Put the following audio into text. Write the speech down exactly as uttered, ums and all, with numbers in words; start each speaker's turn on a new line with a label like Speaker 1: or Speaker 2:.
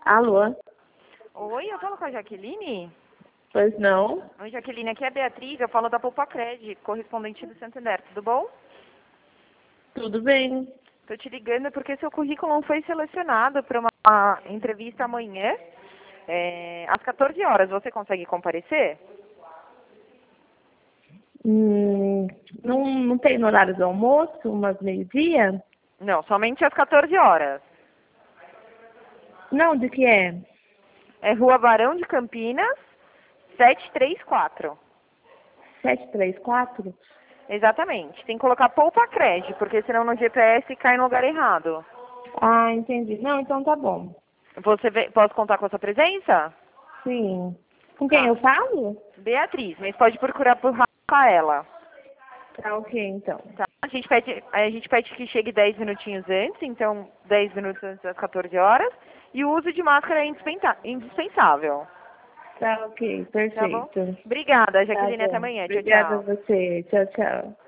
Speaker 1: Alô?
Speaker 2: Oi, eu falo com a Jaqueline?
Speaker 1: Pois não?
Speaker 2: Oi, Jaqueline, aqui é a Beatriz, eu falo da Poupa Cred, correspondente do Santander, tudo bom?
Speaker 1: Tudo bem.
Speaker 2: Tô te ligando porque seu currículo foi selecionado para uma entrevista amanhã, é, às quatorze horas. Você consegue comparecer?
Speaker 1: Hum, não, não tem no horário do almoço, umas meio-dia?
Speaker 2: Não, somente às quatorze horas.
Speaker 1: Não, de que é?
Speaker 2: É Rua Barão de Campinas, setecentos e trinta e quatro.
Speaker 1: Sete três quatro?
Speaker 2: Exatamente. Tem que colocar Poupa Cred, porque senão no G P S cai no lugar errado.
Speaker 1: Ah, entendi. Não, então tá bom.
Speaker 2: Você vê, posso contar com a sua presença?
Speaker 1: Sim. Com quem
Speaker 2: Tá.
Speaker 1: eu falo?
Speaker 2: Beatriz, mas pode procurar por Rafaela.
Speaker 1: Tá ok, então.
Speaker 2: Tá? A gente pede, a gente pede que chegue dez minutinhos antes, então dez minutos antes das quatorze horas. E o uso de máscara é indispensa- indispensável.
Speaker 1: Tá ok,
Speaker 2: Tá bom?
Speaker 1: perfeito.
Speaker 2: Obrigada,
Speaker 1: Tá
Speaker 2: Jaqueline. Até
Speaker 1: bom.
Speaker 2: amanhã. Tchau,
Speaker 1: Obrigada a
Speaker 2: tchau.
Speaker 1: você. Tchau, tchau.